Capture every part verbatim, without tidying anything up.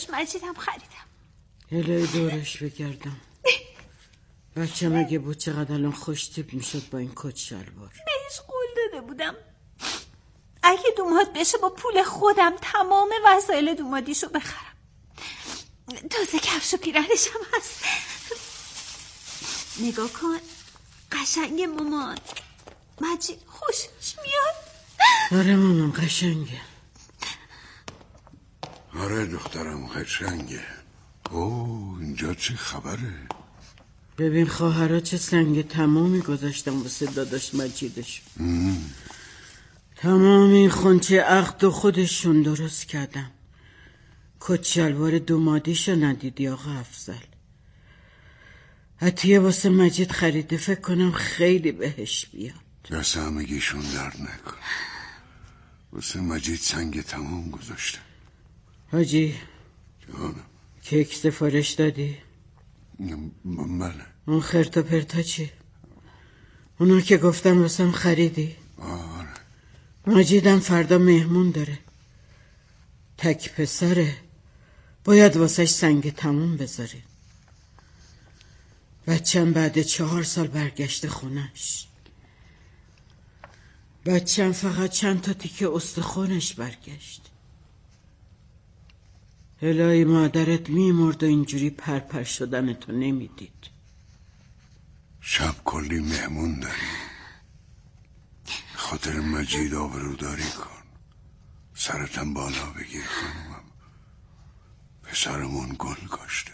داداش مجیدم خریدم. الهی دورش بگردم. بچه مگه بود چقدر الان خوش تیپ میشد با این کت شلوار. بهش قول داده بودم اگه دوماد بشه با پول خودم تمام وسایل دومادیشو بخرم. تازه کفش و پیرنش هم هست. نگاه کن قشنگ مامان. مجید خوشش میاد. آره مامان قشنگه. آره دخترم قشنگه. اوه اینجا چه خبره؟ ببین خواهرها چه سنگ تمامی گذاشتم واسه داداش مجیدش. تمام این خونچه عقد و خودشون درست کردم. کت شلوار دومادیشو ندیدی آقا افضل؟ عطیه واسه مجید خریده، فکر کنم خیلی بهش بیاد. دست همگیشون درد نکن. واسه مجید سنگ تمام گذاشته. حاجی جانم کیک سفارش دادی؟ بله. اون خرت و پرتا چی؟ اونا که گفتم واسم خریدی؟ آره. مجیدم فردا مهمون داره، تک پسره، باید واسش سنگ تموم بذاره. بچم بعد چهار سال برگشته خونش. بچم فقط چند تا تیکه استخونش برگشت. الهی مادرت میمرد و اینجوری پرپر شدن تو نمیدید. شب کلی مهمون داری. خاطر مجید آبروداری کن. سرتم بالا بگیر خانومم. پسرمون گل کاشته.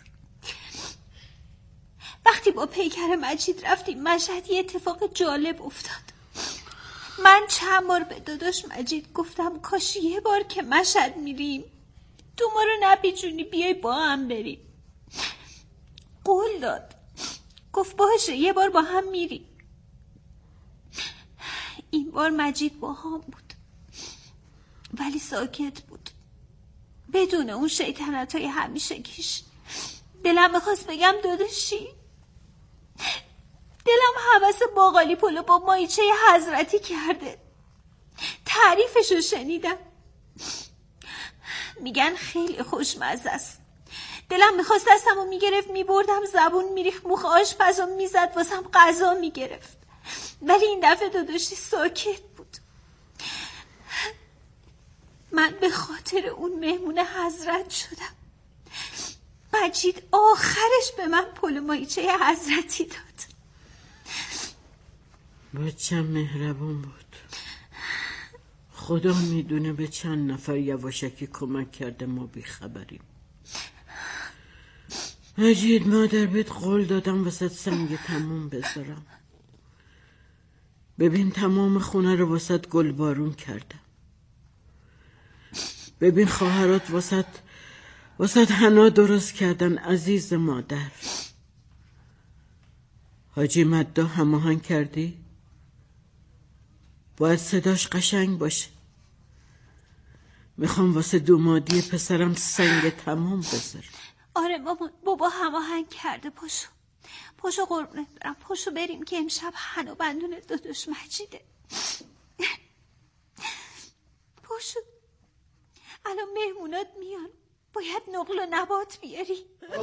وقتی با پیکر مجید رفتیم مشهد یه اتفاق جالب افتاد. من چند بار به داداش مجید گفتم کاش یه بار که مشهد میریم تو ما رو نپیچونی بیای با هم بریم. قول داد، گفت باشه یه بار با هم میریم. این بار مجید با هم بود ولی ساکت بود، بدون اون شیطنت های همیشه کش. دلم میخواست بگم داداشی، دلم حوث باقالی پلو با مایچه حضرتی کرده. تعریفشو شنیدم، میگن خیلی خوشمزه است. دلم میخواست دستمو میگرفت میبردم زبون میریخت مخ آشپزو میزد واسم غذا میگرفت. ولی این دفعه داداشی ساکت بود. من به خاطر اون مهمون حضرت شدم. مجید آخرش به من پلو مایچه حضرتی داد. بچم مهربون بود. خدا میدونه به چند نفر یواشکی کمک کرده ما بیخبریم. مجید مادر بهت قول دادم واسه سنگ تموم بذارم. ببین تمام خونه رو واسه گل بارون کردم. ببین خواهرات واسه واسه حنا درست کردن عزیز مادر. حاجی مدا هماهنگ کردی؟ باید صداش قشنگ باشه. میخوام واسه دومادی پسرم سنگ تمام بذارم. آره مامان، بابا هماهنگ کرده. پاشو پاشو قربونت برم، پاشو بریم که امشب حنا بندون داداش مجیده. پاشو الان مهمونات میان، باید نقل و نبات بیاری.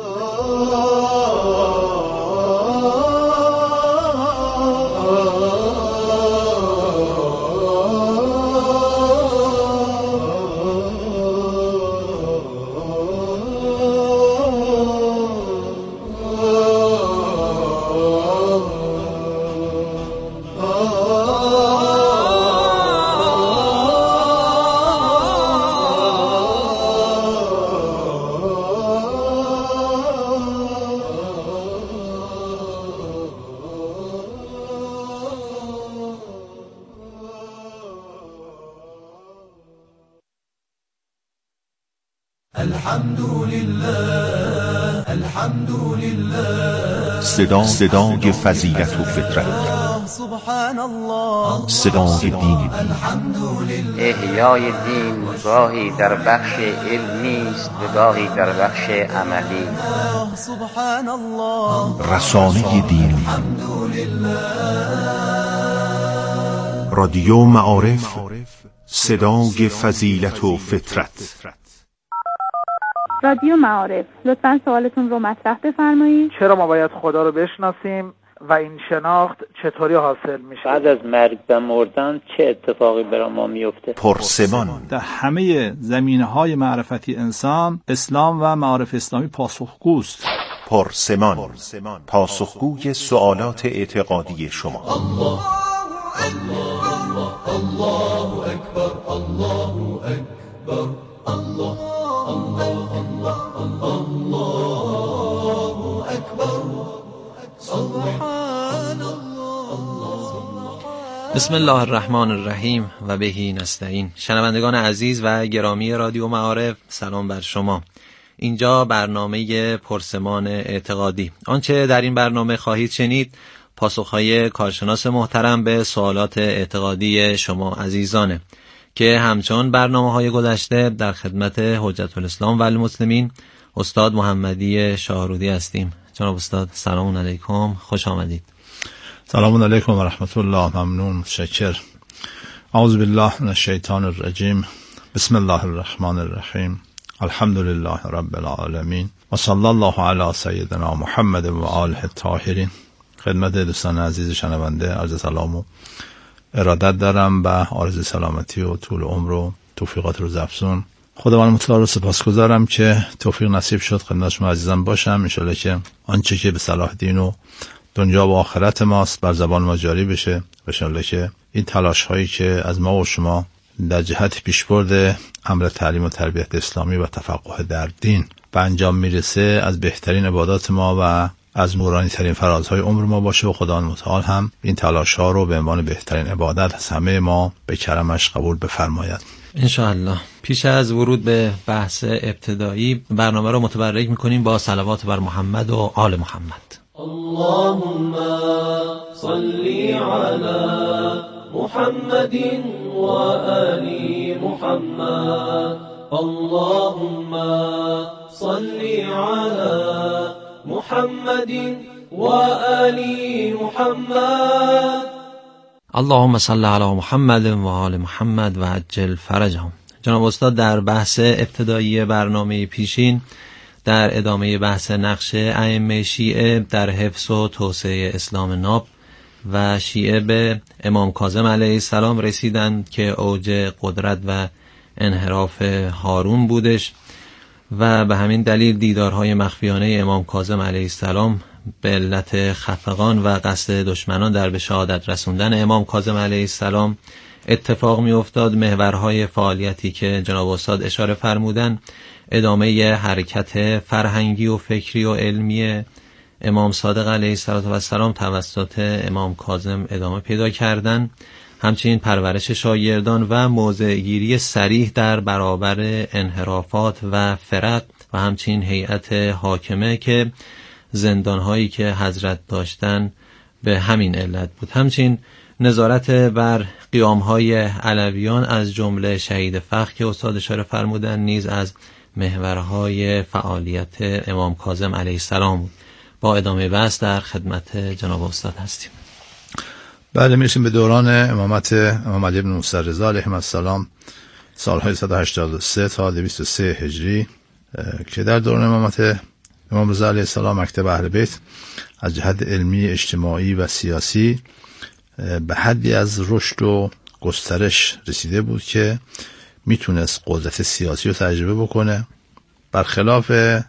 صدا صدای فضیلت و فطرت، صدای دین. احیای دین گاهی در بخش علمی است و گاهی در بخش عملی. رسانه دینی، رادیو معارف، صدای فضیلت و فطرت. رادیو معارف، لطفاً سوالتون رو مطرح بفرمایید. چرا ما باید خدا رو بشناسیم و این شناخت چطوری حاصل میشه؟ بعد از مرگ و مردن چه اتفاقی برای ما میفته؟ پرسمان. در همه زمینه‌های معرفتی انسان، اسلام و معارف اسلامی پاسخگوست. پرسمان، پاسخگوی سوالات اعتقادی شما. الله الله الله اکبر، الله اکبر، الله الله الله الله اکبر، سبحان الله. بسم الله الرحمن الرحیم و بهی نستعین. شنوندگان عزیز و گرامی رادیو معارف، سلام بر شما. اینجا برنامه پرسمان اعتقادی. آنچه در این برنامه خواهید شنید پاسخهای کارشناس محترم به سوالات اعتقادی شما عزیزانه که همچون برنامه‌های گذشته در خدمت حجت الاسلام و المسلمین استاد محمدی شاهرودی هستیم. جناب استاد سلام علیکم، خوش آمدید. سلام علیکم و رحمت الله. ممنون، متشکر. اعوذ بالله من الشیطان الرجیم. بسم الله الرحمن الرحیم. الحمد لله رب العالمین و صلی الله علی سیدنا محمد و آله الطاهرین. خدمت دوستان عزیز شنونده عرض سلام و ارادت دارم و آرزوی سلامتی و طول عمر و توفیقات روز افزون. خداوند متعال رو سپاسگزارم که توفیق نصیب شد خدمت شما عزیزان باشم. ان شاءالله که آنچه که به صلاح دین و دنیا و آخرت ماست بر زبان ما جاری بشه. ان شاءالله که این تلاش هایی که از ما و شما در جهت پیشبرد امر تعلیم و تربیت اسلامی و تفقه در دین به انجام میرسه از بهترین عبادات ما و از نورانی ترین فرازهای عمر ما باشه و خداوند متعال هم این تلاش ها رو به عنوان بهترین عبادت از همه ما به کرمش قبول بفرماید انشاءالله. پیش از ورود به بحث ابتدایی برنامه رو متبرک میکنیم با صلوات بر محمد و آل محمد. اللهم صل علی محمد و آل محمد. اللهم صل علی محمد و آل محمد. اللهم صل علی محمد و آل محمد و عجل فرجهم. جناب استاد در بحث ابتدایی برنامه پیشین در ادامه بحث نقش ائمه شیعه در حفظ و توسعه اسلام ناب و شیعه به امام کاظم علیه السلام رسیدند که اوج قدرت و انحراف هارون بودش و به همین دلیل دیدارهای مخفیانه امام کاظم علیه السلام به علت خفقان و قصد دشمنان در به شهادت رسوندن امام کاظم علیه السلام اتفاق می افتاد. محورهای فعالیتی که جناب استاد اشاره فرمودن ادامه حرکت فرهنگی و فکری و علمی امام صادق علیه السلام توسط امام کاظم ادامه پیدا کردن، همچنین پرورش شاگردان و موضع‌گیری صریح در برابر انحرافات و فرق و همچنین هیئت حاکمه که زندانهایی که حضرت داشتن به همین علت بود. همچنین نظارت بر قیامهای علویان از جمله شهید فخر که استاد اشاره فرمودن نیز از محورهای فعالیت امام کاظم علیه السلام بود. با ادامه بحث در خدمت جناب استاد هستیم. بله، میرسیم به دوران امامت امام علی بن موسی رضا علیه السلام سالهای صد و هشتاد و سه تا دویست و سه هجری که در دوران امامت امام رضا علیه السلام مکتب اهل بیت از جهت علمی، اجتماعی و سیاسی به حدی از رشد و گسترش رسیده بود که میتونست قدرت سیاسی رو تجربه بکنه، برخلاف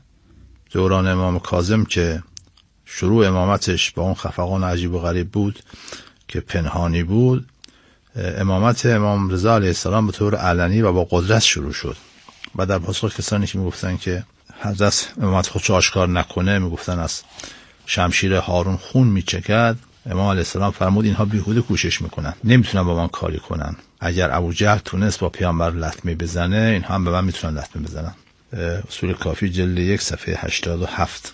دوران امام کاظم که شروع امامتش با اون خفقان عجیب و غریب بود که پنهانی بود. امامت امام رضا علیه السلام به طور علنی و با قدرت شروع شد و در پاسخ کسانی که میگفتن که حضرت امامت خودش آشکار نکنه، میگفتن از شمشیر هارون خون میچکد، امام علیه السلام فرمود اینها بیهوده کوشش میکنن، نمیتونن با من کاری کنن. اگر ابوجهل تونست با پیامبر لطمه بزنه، اینها هم به من میتونن لطمه بزنن. اصول کافی جلد یک صفحه هشتاد و هفت.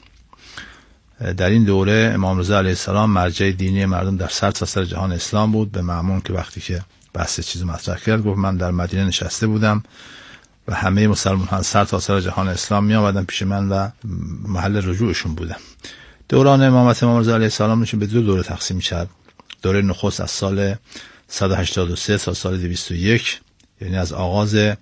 در این دوره امام رضا علیه السلام مرجع دینی مردم در سرتاسر جهان اسلام بود. به معمون که وقتی که بحث چیز مطرح کرد گفت من در مدینه نشسته بودم و همه مسلمانان سرتاسر جهان اسلام می آمدن پیش من و محل رجوعشون بودم. دوران امامت امام رضا علیه السلام میشه به دو دوره تقسیم میشه. دوره نخست از سال صد و هشتاد و سه تا سال دویست و یک، یعنی از آغاز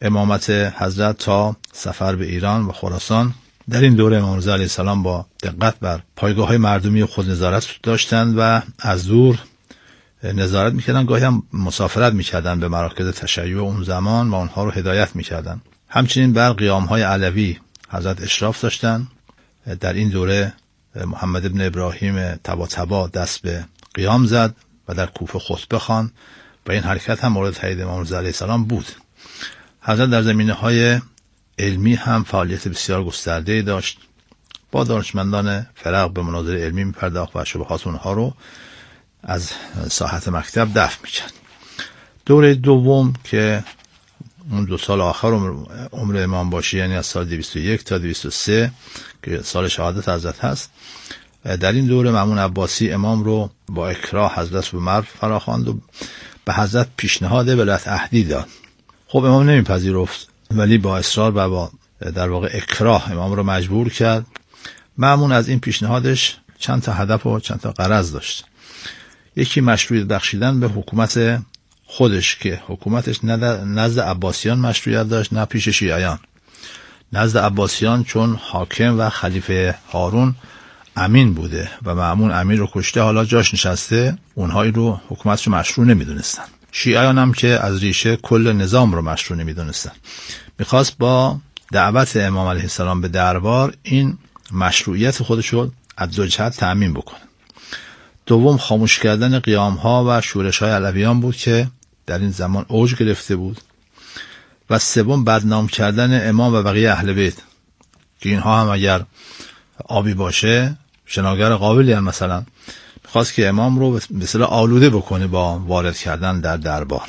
امامت حضرت تا سفر به ایران و خراسان. در این دوره امام رضا علیه السلام با دقت بر پایگاه‌های مردمی خود نظارت داشتند و از دور نظارت میکردن، گاهی هم مسافرت میکردن به مراکز تشیع اون زمان و اونها رو هدایت میکردن. همچنین بر قیام‌های علوی حضرت اشراف داشتن. در این دوره محمد ابن ابراهیم طباطبا دست به قیام زد و در کوفه خطبه خواند و این حرکت هم مورد تایید امام رضا علیه السلام بود. حضرت در زمینه‌های علمی هم فعالیت بسیار گسترده‌ای داشت. با دانشمندان فرق به مناظره علمی می‌پرداخت و شبهات اونها رو از ساحت مکتب دفع می‌کرد. دوره دوم که اون دو سال آخر عمر امام باشه، یعنی از سال دویست و یک تا دویست و سه که سال شهادت حضرت هست، در این دوره مأمون عباسی امام رو با اکراه حضرت به مرو فراخواند و به حضرت پیشنهاد ولایت عهدی داد. خب امام نمیپذیرفت، ولی با اصرار و با در واقع اکراه امام رو مجبور کرد. مأمون از این پیشنهادش چند تا هدف و چند تا غرض داشت. یکی مشروعیت بخشیدن به حکومت خودش که حکومتش نه نزد عباسیان مشروعیت داشت نه پیش شیعیان. نزد عباسیان چون حاکم و خلیفه هارون امین بوده و مأمون امین رو کشته، حالا جاش نشسته، اونهایی رو حکومتش مشروع نمیدونستن. شیعیان هم که از ریشه کل نظام رو مشروع نمیدونستن. میخواست با دعوت امام علیه السلام به دربار این مشروعیت خودش رو از دو جهت تأمین بکنه. دوم خاموش کردن قیام‌ها و شورش‌های علویان بود که در این زمان اوج گرفته بود. و سوم بدنام کردن امام و بقیه اهل بیت که اینها هم اگر آبی باشه شناگر قابلی هم مثلا میخواست که امام رو به اصطلاح آلوده بکنه با وارد کردن در دربار.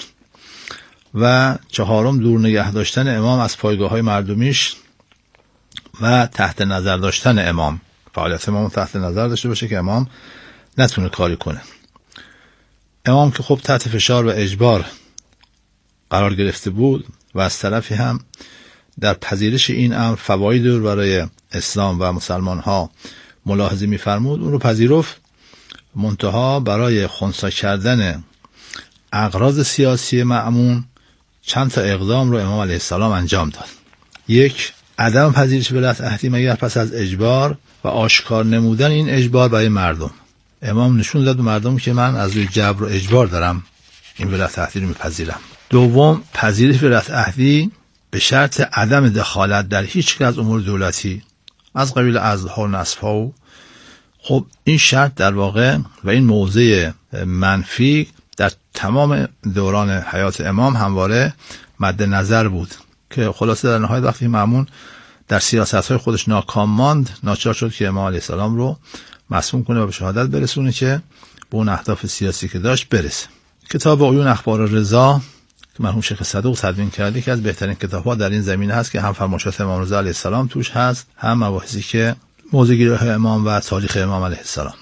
و چهارم دور نگه داشتن امام از پایگاه‌های مردمیش و تحت نظر داشتن امام، فعالیت امام تحت نظر داشته باشه که امام نتونه کاری کنه. امام که خب تحت فشار و اجبار قرار گرفته بود و از طرفی هم در پذیرش این امر فوایدی رو برای اسلام و مسلمان ها ملاحظه می‌فرمود، اون رو پذیرفت. منتها برای خنثی کردن اغراض سیاسی مأمون چند تا اقدام رو امام علیه السلام انجام داد. یک، عدم پذیرش ولایت عهدی مگر پس از اجبار و آشکار نمودن این اجبار برای مردم. امام نشون داد به مردم که من از روی جبر و اجبار دارم این ولایت عهدی رو میپذیرم. دوم، پذیرش ولایت عهدی به شرط عدم دخالت در هیچ یک از امور دولتی از قبیل عزل‌ها و نصب‌ها. خب این شرط در واقع و این موضع منفی در تمام دوران حیات امام همواره مد نظر بود که خلاصه در نهایت وقتی مأمون در سیاست‌های خودش ناکام ماند، ناچار شد که امام علیه السلام رو مسموم کنه و به شهادت برسونه که به اون اهداف سیاسی که داشت برسه. کتاب عیون اخبار رضا که مرحوم شیخ صدوق تدوین کرده که از بهترین کتاب‌ها در این زمینه هست که هم فرمایشات امام رضا علیه السلام توش هست، هم مباحثی که موضوعگیری‌های امام و تاریخ امام علیه السلام.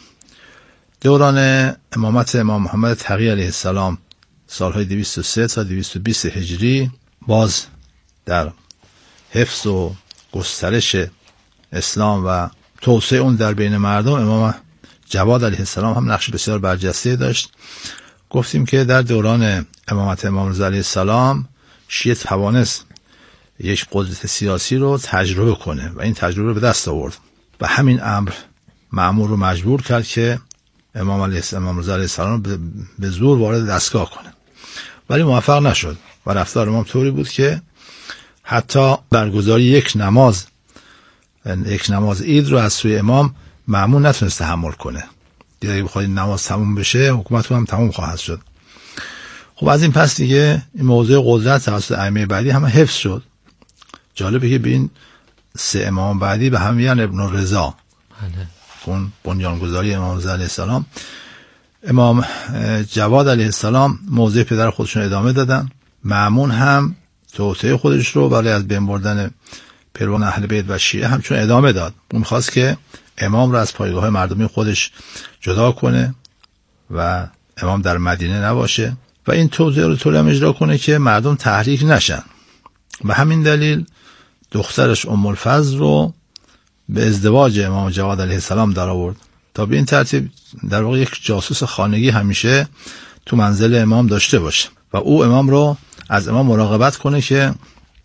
دوران امامت امام محمد تقی علیه السلام سالهای دویست و سه تا دویست و بیست هجری باز در حفظ و گسترش اسلام و توسعه اون در بین مردم امام جواد علیه السلام هم نقش بسیار برجسته داشت. گفتیم که در دوران امامت امام رضا علیه السلام شیعه توانست یک قدرت سیاسی رو تجربه کنه و این تجربه رو به دست آورد و همین امر مأمون رو مجبور کرد که امام علیه السلام رضا علیه السلام به زور وارد دستگاه کنه، ولی موفق نشد و رفتار امام طوری بود که حتی برگزاری یک نماز یک نماز عید رو از سوی امام مأمون نتونست تحمل کنه. دیگه اگه بخواد نماز تموم بشه حکومت هم تموم خواهد شد. خب از این پس دیگه این موضوع قدرت توسط ائمه بعدی همه حفظ شد. جالبه که به این سه امام بعدی به هم میگن ابن رضا. بله. اون بنیانگذاری امام رضا علیه السلام. امام جواد علیه السلام موضع پدر خودشون ادامه دادن. مأمون هم توسعه خودش رو برای از بین بردن پیروان اهل بیت و شیعه همچون ادامه داد. اون می‌خواست که امام رو از پایگاه مردمی خودش جدا کنه و امام در مدینه نباشه و این توضیح رو طوری هم اجرا کنه که مردم تحریک نشن. و همین دلیل دخترش ام الفضل رو به ازدواج امام جواد علیه السلام در آورد تا به این ترتیب در واقع یک جاسوس خانگی همیشه تو منزل امام داشته باشه و او امام رو از امام مراقبت کنه که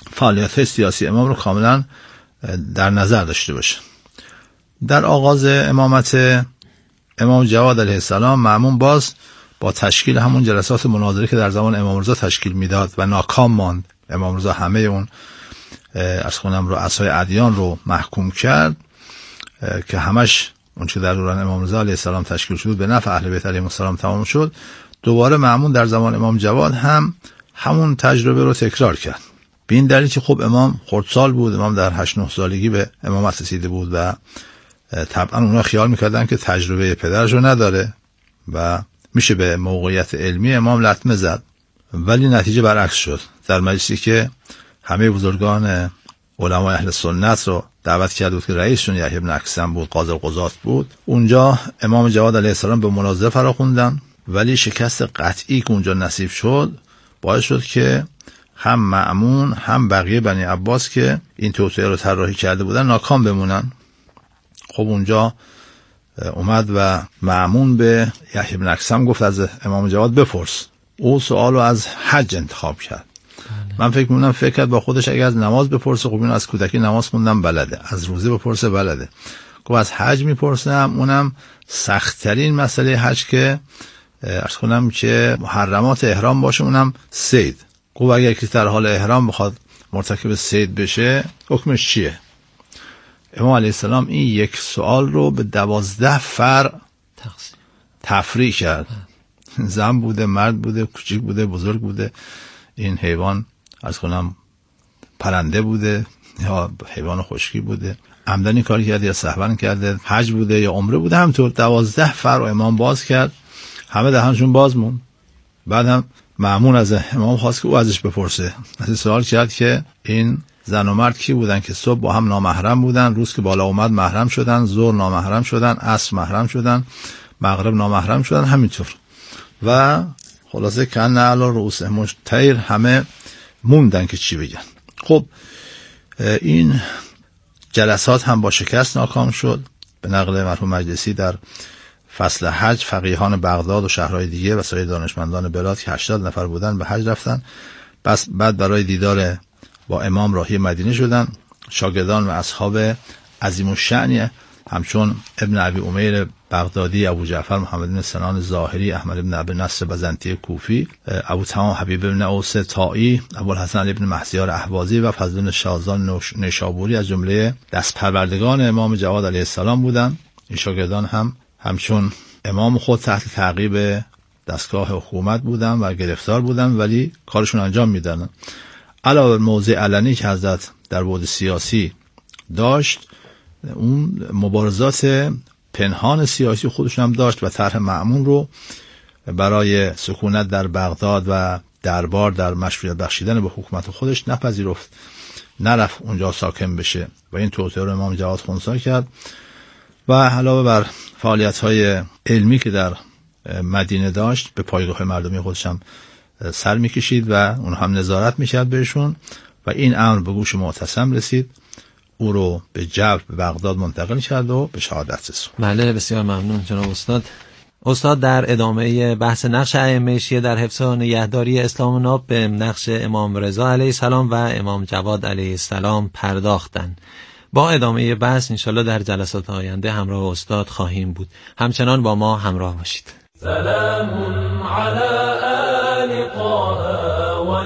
فعالیت‌های سیاسی امام رو کاملا در نظر داشته باشه. در آغاز امامت امام جواد علیه السلام مأمون باز با تشکیل همون جلسات مناظره که در زمان امام رضا تشکیل میداد و ناکام ماند. امام رضا همه اون از خونم رؤسای ادیان رو محکوم کرد که همش اون چه در دوران امام رضا علیه السلام تشکیل شد به نفع اهل بیت علیهم السلام تمام شد. دوباره مأمون در زمان امام جواد هم همون تجربه رو تکرار کرد. به این دلیل که خب امام خردسال بود، امام در هشت نه سالگی به امامت رسیده بود و طبعا اونا خیال میکردن که تجربه پدرش رو نداره و میشه به موقعیت علمی امام لطمه زد، ولی نتیجه برعکس شد. در مجلسی که همه بزرگان علمای اهل سنت رو دعوت کرده بود که رئیسشون یحیی بن اکثم بود، قاضی القضات بود، اونجا امام جواد علیه السلام به مناظره فراخوندن، ولی شکست قطعی که اونجا نصیب شد باعث شد که هم مأمون هم بقیه بنی عباس که این توطئه رو طراحی کرده بودن ناکام بمونن. خب اونجا اومد و مأمون به یحیی بن اکثم گفت از امام جواد بپرس. او سوالو از حج انتخاب کرد. من فکر می‌کنم فکر کرد با خودش اگه از نماز بپرسه، خب اینو از کودکی نماز خوندم بلده، از روزه بپرسه بلده. گفت از حج میپرسم، اونم سخت‌ترین مسئله حج که عرض کنم که محرمات احرام باشه، اونم صید. گفت اگر کسی در حال احرام بخواد مرتکب صید بشه حکمش چیه؟ امام علیه السلام این یک سوال رو به دوازده فرع تفریع کرد. زن بوده، مرد بوده، کوچیک بوده، بزرگ بوده، این حیوان از کنم پرنده بوده یا حیوان خشکی بوده، عمدنی کاری کرده یا سهوا کرده، حج بوده یا عمره بوده. همطور دوازده فرع امام باز کرد، همه دهنشون باز موند. بعد هم مأمون از امام خواست که او ازش بپرسه. از سوال کرد که این زن و مرد کی بودن که صبح با هم نامحرم بودن، روز که بالا اومد محرم شدن، ظهر نامحرم شدن، عصر محرم شدن، مغرب نامحرم شدن، همینطور. و خلاصه کن علی رؤوسهم الطیر، همه موندن که چی بگن. خب این جلسات هم با شکست ناکام شد. به نقل مرحوم مجلسی در فصل حج فقیهان بغداد و شهرهای دیگه و سایر دانشمندان بلاد که هشتاد نفر بودن به حج رفتن. بس بعد برای دیدار با امام راهی مدینه شدن. شاگردان و اصحاب عظیم الشأن همچون ابن ابی امیر بغدادی، ابو جعفر محمد بن سنان ظاهری، احمد بن ابی نصر بزنطی کوفی، ابو تمام حبیب بن اوس طائی، ابو الحسن ابن مهدیار اهوازی و فضل بن شازان نیشابوری از جمله دستپروردگان امام جواد علیه السلام بودند. این شاگردان هم همچون امام خود تحت تعقیب دستگاه حکومت بودن و گرفتار بودن، ولی کارشون انجام میدادن. علاوه بر موضع علنی که حضرت در بعد سیاسی داشت، اون مبارزات پنهان سیاسی خودشون هم داشت و طرح مأمون رو برای سکونت در بغداد و دربار در مشروعیت بخشیدن به حکومت خودش نپذیرفت، نرفت اونجا ساکن بشه و این توطئه رو امام جواد خنثی کرد. و علاوه بر فعالیت‌های علمی که در مدینه داشت، به پایگاه مردمی خودش هم سر می‌کشید و اون هم نظارت می‌کرد بهشون و این امر به گوش معتصم رسید. او رو به جبر به بغداد منتقل کرد و به شهادت رسوند. بله، بسیار ممنون جناب استاد. استاد در ادامه بحث نقش ائمه شیعه در حفظ و نگهداری اسلام ناب به نقش امام رضا علیه السلام و امام جواد علیه السلام پرداختند. با ادامه بحث انشالله در جلسات آینده همراه استاد خواهیم بود. همچنان با ما همراه باشید. سلام علی آل طه و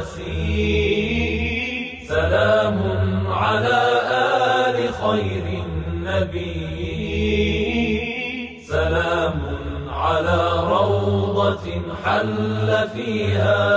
یاسین، سلام علی آل خیر النبی، سلام علی روضة حل فيها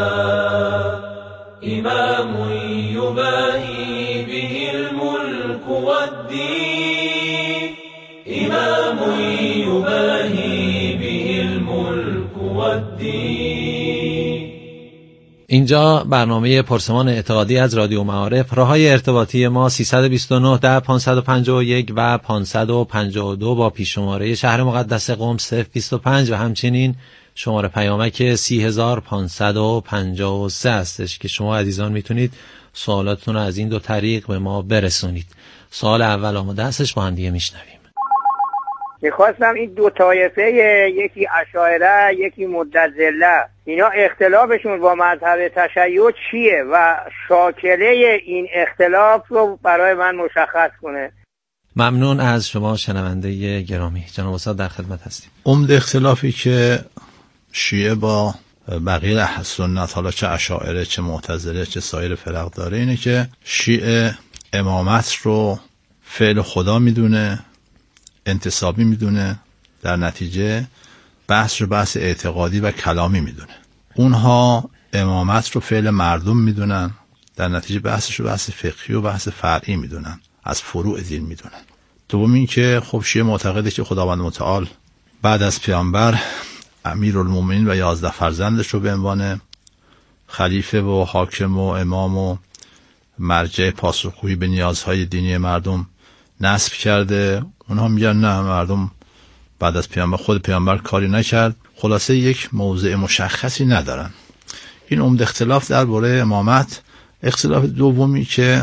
امام یباهی به الملك والدین، امام یباهی به الملك والدین. اینجا برنامه پرسمان اعتقادی از رادیو معارف. راههای ارتباطی ما سیصد و بیست و نه ده پانصد و پنجاه و یک و پانصد و پنجاه و دو با پیش شماره شهر مقدس قم صفر بیست و پنج و همچنین شماره پیامک سی هزار پانصد و پنجاه و سه هستش که شما عزیزان میتونید سوالاتتون رو از این دو طریق به ما برسونید. سوال اول آماده هستش، با هم دیگه میشنویم. میخواستم این دو طایفه، یکی اشاعره یکی معتزله، اینا اختلافشون با مذهب تشیع چیه و شاکله این اختلاف رو برای من مشخص کنه. ممنون از شما شنونده گرامی. جناب استاد در خدمت هستیم. عمده اختلافی که شیعه با بقیه اهل سنت، حالا چه اشاعره چه معتزله چه سایر فرق داره، اینه که شیعه امامت رو فعل خدا میدونه، انتصابی میدونه، در نتیجه بحث رو بحث اعتقادی و کلامی میدونه. اونها امامت رو فعل مردم میدونن، در نتیجه بحثش رو بحث فقهی و بحث فرعی میدونن، از فروع دین میدونن. دوم این که خب شیعه معتقده که خداوند متعال بعد از پیامبر امیرالمومنین و یازده فرزندش رو به عنوان خلیفه و حاکم و امام و مرجع پاسخگویی به نیازهای دینی مردم نصب کرده. اونها میگن نه، مردم بعد از پیامبر، خود پیامبر کاری نکرد. خلاصه یک موضع مشخصی ندارن. این عمده اختلاف درباره امامت. اختلاف دومی که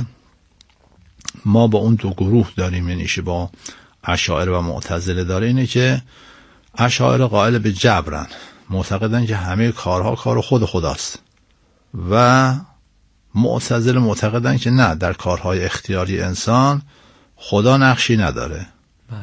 ما با اون دو گروه داریم، یعنی با اشاعره و معتزله داره، اینه که اشاعره قائل به جبرن، معتقدن که همه کارها کار خود خداست، و معتزله معتقدن که نه، در کارهای اختیاری انسان خدا نقشی نداره. بله.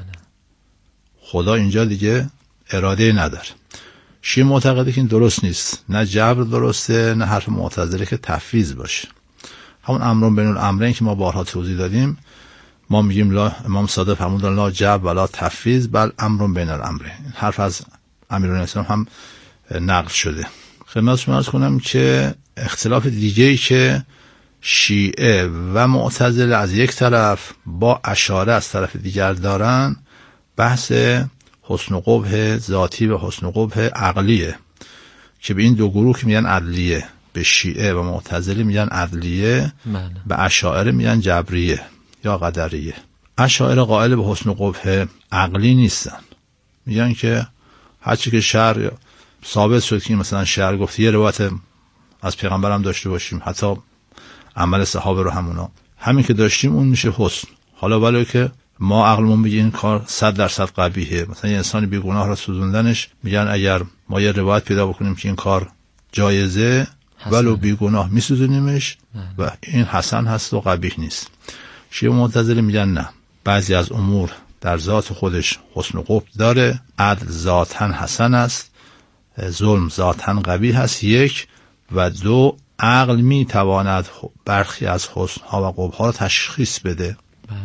خدا اینجا دیگه اراده نداره. شیعه معتقده که این درست نیست، نه جبر درسته نه حرف معتزله که تفویض باشه. همون امرون بین الامرین که ما بارها توضیح دادیم، ما میگیم لا، امام صادق فرمودن لا جبر ولا تفویض بل امرون بین الامرین. حرف از امیرالمومنین هم نقل شده. خدمت شما عرض کنم که اختلاف دیگه‌ای که شیعه و معتزله از یک طرف با اشاعره از طرف دیگر دارن، بحث حسن و قبح ذاتی و حسن و قبح عقلیه، که به این دو گروه که میگن عدلیه، به شیعه و معتزله میگن عدلیه، به اشاعره میگن جبریه یا قدریه. اشاعره قائل به حسن و قبح عقلی نیستن، میگن که هرچی که شرع ثابت شد که مثلا شرع گفت، یه روایت از پیغمبر هم داشته باشیم، حتی عمل صحابه رو همونا، همین که داشتیم اون میشه حسن. حالا ولی که ما عقلمون بگه این کار صد درصد قبیحه، مثلا یه انسانی بیگناه رو سوزوندنش، میگن اگر ما یه روایت پیدا بکنیم که این کار جایزه ولو بیگناه میسوزونیمش و این حسن هست و قبیح نیست. شیعه معتزله میگن نه، بعضی از امور در ذات خودش حسن و قبح داره، عدل ذاتاً حسن است، ظلم ذاتاً قبیح است، یک، و دو، عقل میتواند برخی از حسنها و قبحها را تشخیص بده.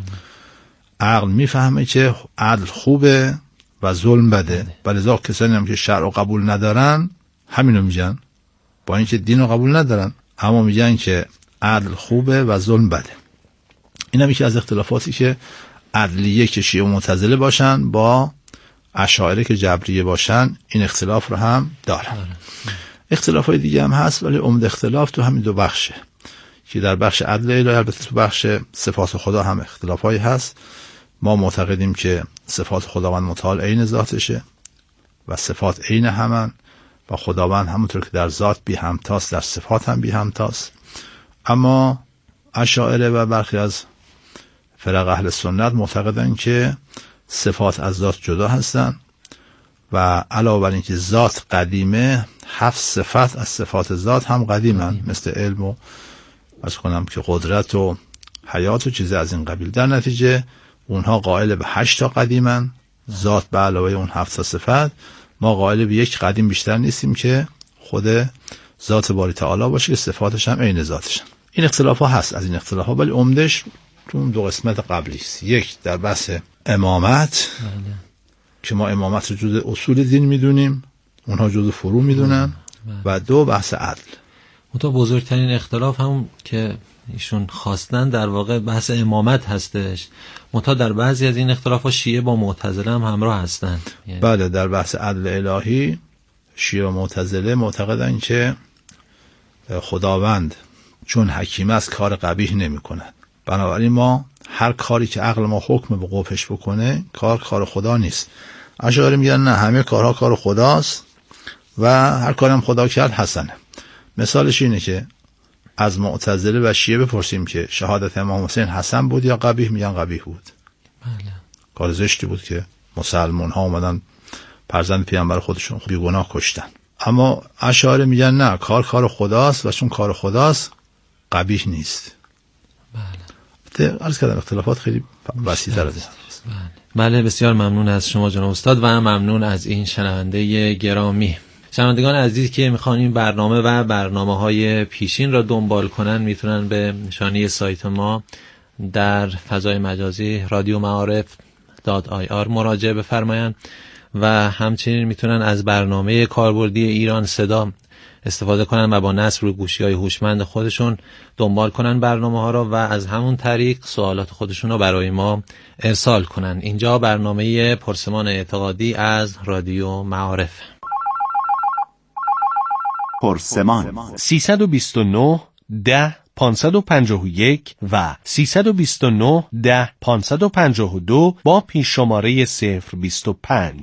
عقل میفهمه که عدل خوبه و ظلم بده. بلذا کسانی هم که شرع رو قبول ندارن همینو میگن، با اینکه دین رو قبول ندارن اما میگن که عدل خوبه و ظلم بده. این هم یکی از اختلافاتی که عدلیه که شیعه و معتزله باشن با اشاعره که جبریه باشن، این اختلاف رو هم دارن. اختلافای دیگه هم هست، ولی عمده اختلاف تو همین دو بخشه که در بخش عدل الهی، البته تو بخش صفات خدا هم اختلافایی هست. ما معتقدیم که صفات خداوند متعال عین ذاتشه و صفات عین همن و خداوند همونطور که در ذات بی همتاست در صفات هم بی همتاست. اما اشاعره و برخی از فرق اهل سنت معتقدن که صفات از ذات جدا هستن و علاوه بر اینکه ذات قدیمه، هفت صفت از صفات ذات هم قدیمن، مثل علم و از کنم که قدرت و حیات و چیز از این قبیل. در نتیجه اونها قائل به هشت تا قدیمن، ذات به علاوه اون هفت تا صفت. ما قائل به یک قدیم بیشتر نیستیم که خود ذات باری تعالی باشه که صفاتش هم عین ذاتش. این اختلاف ها هست. از این اختلاف ها ولی عمدش تو اون دو قسمت قبلی است. یک در بحث امامت بله. که ما امامت رو جزء اصول دین میدونیم، اونها جزء فروع میدونن، و دو بحث عدل. منتها بزرگترین اختلاف هم که ایشون خواستن در واقع بحث امامت هستش. منتها در بعضی از این اختلافات شیعه با معتزله هم همراه هستن. یعنی بله، در بحث عدل الهی شیعه و معتزله معتقدن که خداوند چون حکیم است کار قبیح نمی کند، بنابراین ما هر کاری که عقل ما حکم به قبحش بکنه کار کار خدا نیست. اشاعره میگن نه، همه کارها کار خداست و هر کاری هم خدا کرد حسنه. مثالش اینه که از معتزله و شیعه بپرسیم که شهادت امام حسین حسن بود یا قبیح، میگن قبیح بود. بله. کار زشتی بود که مسلمان ها اومدن فرزند پیامبر خودشون بیگناه کشتن. اما اشاعره میگن نه، کار کار خداست و چون کار خداست قبیح نیست. بله. عرض کردم اختلافات خیلی وسیع‌تر است. بله بسیار ممنون از شما جناب استاد و ممنون از این شنونده گرامی. شنوندگان عزیز که میخوان این برنامه و برنامه‌های پیشین را دنبال کنن میتونن به نشانی سایت ما در فضای مجازی رادیو معارف دات آی آر مراجعه بفرمایند و همچنین میتونن از برنامه کاربردی ایران صدا استفاده کنن و با نصب روی گوشی‌های هوشمند خودشون دنبال کنن برنامه‌ها را و از همون طریق سوالات خودشون رو برای ما ارسال کنن. اینجا برنامه پرسمان اعتقادی از رادیو معارف. پرسمان سیصد و بیست و نه ده پانصد و پنجاه و یک و سیصد و بیست و نه ده پانصد و پنجاه و دو با پیش شماره صفر بیست و پنج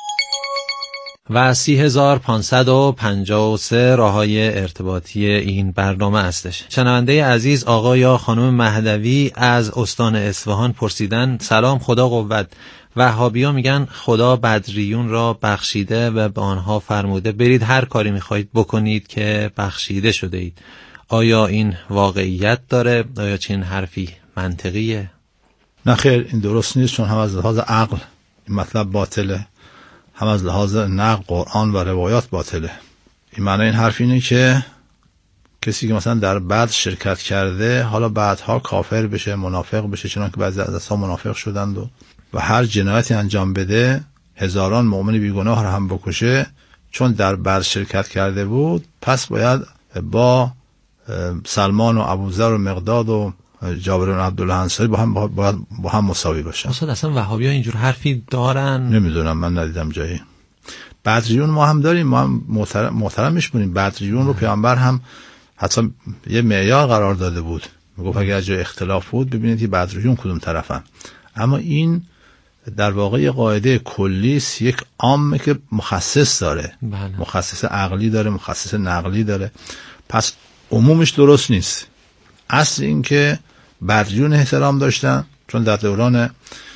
و سی هزار پانصد و پنجاه و سه راههای ارتباطی این برنامه هستش. شنونده عزیز آقا یا خانم مهدوی از استان اصفهان پرسیدن سلام خدا قوت، وهابی‌ها میگن خدا بدریون را بخشیده و به آنها فرموده برید هر کاری میخواهید بکنید که بخشیده شده اید. آیا این واقعیت داره؟ آیا چنین حرفی منطقیه؟ نه خیر، این درست نیست، چون هم از لحاظ عقل این مطلب باطله، هم از لحاظ نقل قرآن و روایات باطله. این معنی این حرف اینه که کسی که مثلا در بعد شرکت کرده حالا بعدها کافر بشه، منافق بشه، چون که بعضی از اصحاب منافق شدند و و هر جنایتی انجام بده، هزاران مؤمن بیگناه رو هم بکشه، چون در بعد شرکت کرده بود، پس باید با سلمان و ابوذر و مقداد و جابر بن عبدالله انصاری با هم باید با هم مساوی باشن. استاد اصلا وهابی‌ها اینجور حرفی دارن؟ نمیدونم، من ندیدم جایی. بدریون ما هم داریم، ما هم محترم محترمش بودیم. بدریون رو پیامبر هم حتی یه معیار قرار داده بود، میگفت اگر جای اختلاف بود ببینید که بدریون کدوم طرفن. اما این در واقع یه قاعده کلی است، یک عامه که مخصص داره. بله. مخصص عقلی داره، مخصص نقلی داره، پس عمومش درست نیست. اصل این که بدریون احترام داشتن، چون در دوران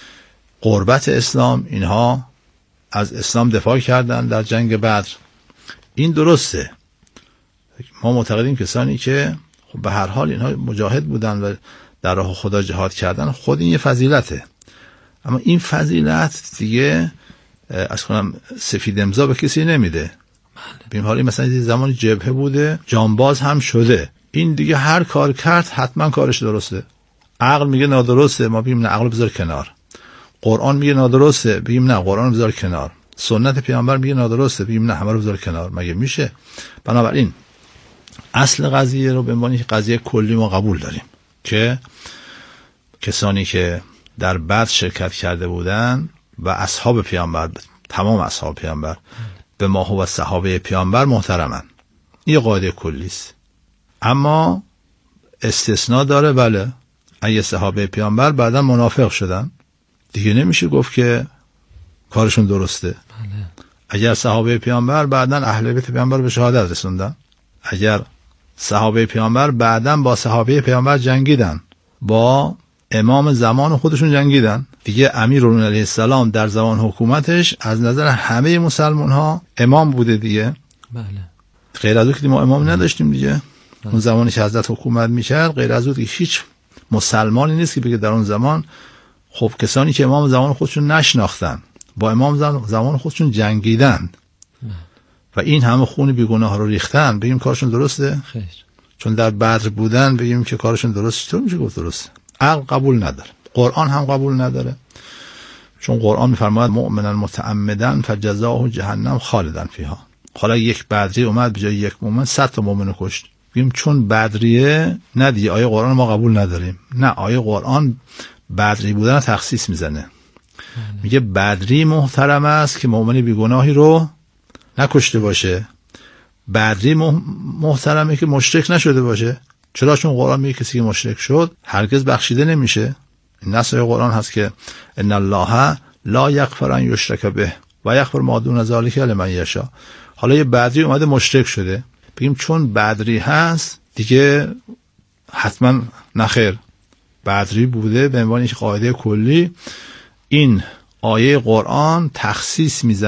قربت اسلام اینها از اسلام دفاع کردن در جنگ بدر، این درسته. ما معتقدیم کسانی که خب به هر حال اینها مجاهد بودن و در راه خدا جهاد کردن، خود این یه فضیلته. اما این فضیلت دیگه از کنم سفید امضا به کسی نمیده. ببین حالی مثلا یه زمان جبهه بوده، جانباز هم شده، این دیگه هر کار کرد حتما کارش درسته. عقل میگه نادرسته، ما بگیم نه عقل بذار کنار. قرآن میگه نادرسته، بگیم نه قرآن بذار کنار. سنت پیامبر میگه نادرسته، بگیم نه همه رو بذار کنار. مگه میشه؟ بنابراین اصل قضیه رو به عنوان یک قضیه کلی ما قبول داریم که کسانی که در بدر شرکت کرده بودن و اصحاب پیامبر، تمام اصحاب پیامبر به ما و صحابه پیامبر محترمن. این قاعده کلی است. اما استثناء داره. بله، اگه صحابه پیامبر بعدا منافق شدن دیگه نمیشه گفت که کارشون درسته. بله. اگر صحابه پیامبر بعدا اهل بیت پیامبر به شهادت رسوندن، اگر صحابه پیامبر بعدا با صحابه پیامبر جنگیدن، با امام زمان خودشون جنگیدن، دیگه امیرالمومنین علیه السلام در زمان حکومتش از نظر همه مسلمان ها امام بوده دیگه. بله. غیر از اون که ما امام نداشتیم دیگه. بله. اون زمانی که حضرت حکومت میکرد، غیر از اون که هیچ مسلمانی نیست که بگه در اون زمان خب کسانی که امام زمان خودشون نشناختن با امام زمان خودشون جنگیدن و این همه خون بیگناه رو ریختن، بگیم کارشون درسته؟ خیر. چون در بدر بودن بگیم که کارشون درسته؟ چطور میشه گفت درسته؟ عقل قبول نداره، قرآن هم قبول نداره، چون قرآن میفرماید مؤمنا متعمدا فجزاؤه جهنم خالدا فیها. حالا یک بدری اومد به جای یک مؤمن صد تا مؤمن کشت، بگیم چون بدریه نه دیگه آیه قرآن ما قبول نداریم. نه، آیه قرآن بدری بودن تخصیص میزنه، میگه بدری محترم است که مؤمن بیگناهی رو نکشته باشه. بدری محترمه که مشرک نشده باشه. چرا؟ چون قرآن میگه کسی که مشرک شد هرگز بخشیده نمیشه. این نص قرآن هست که ان الله لا یغفر ان یشرک به و یغفر ما دون ذلک لمن یشاء. حالا یه بدری اومده مشرک شده، بگیم چون بدری هست دیگه حتما نخیر، بدری بوده به عنوان یک قاعده کلی. این آیه قرآن تخصیص میزنه